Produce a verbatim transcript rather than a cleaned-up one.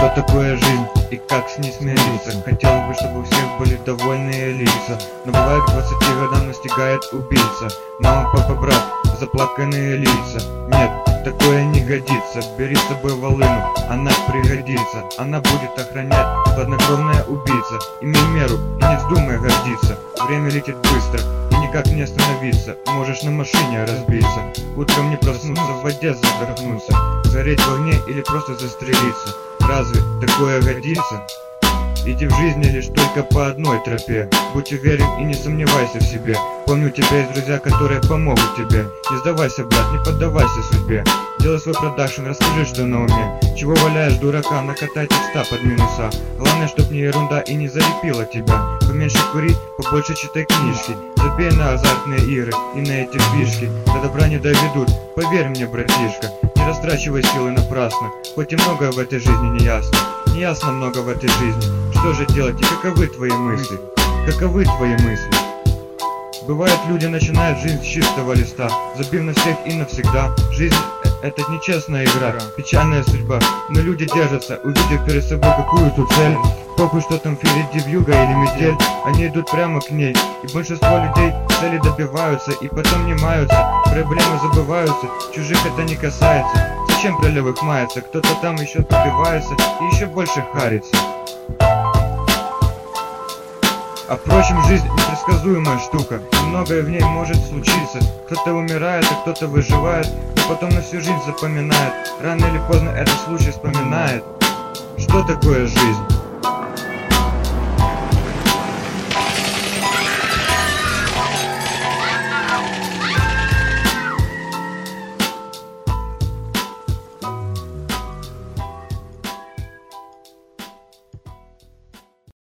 Что такое жизнь и как с ней смириться? Хотелось бы, чтобы у всех были довольные лица, но бывает к двадцати годам настигает убийца. Мама, папа, брат, заплаканные лица. Нет, такое не годится. Бери с собой волыну, она пригодится. Она будет охранять, хладнокровная убийца. Имей меру и не вздумай гордиться. Время летит быстро и никак не остановиться. Можешь на машине разбиться, утром не проснуться, в воде задохнуться, гореть в огне или просто застрелиться. Разве такое годится? Иди в жизни лишь только по одной тропе. Будь уверен и не сомневайся в себе. Помни, у тебя есть друзья, которые помогут тебе. Не сдавайся, брат, не поддавайся судьбе. Делай свой продакшн, расскажи, что на уме. Чего валяешь, дурака, накатай текста под минуса. Главное, чтоб не ерунда и не залепила тебя. Поменьше кури, побольше читай книжки. Забей на азартные игры и на эти фишки. До добра не доведут, поверь мне, братишка. Не растрачивай силы напрасно, хоть и многое в этой жизни не ясно. Не ясно много в этой жизни. Что же делать и каковы твои мысли? Каковы твои мысли? Бывает, люди начинают жизнь с чистого листа, забив на всех и навсегда. Жизнь — это нечестная игра, печальная судьба. Но люди держатся, увидев перед собой какую-то цель. Похуй, что там впереди вьюга или метель, они идут прямо к ней. И большинство людей цели добиваются и потом не маются. Проблемы забываются, чужих это не касается. Зачем про левых мается? Кто-то там еще добивается и еще больше харится. А впрочем, жизнь непредсказуемая штука, и многое в ней может случиться. Кто-то умирает, а кто-то выживает, но потом на всю жизнь запоминает. Рано или поздно этот случай вспоминает. Что такое жизнь?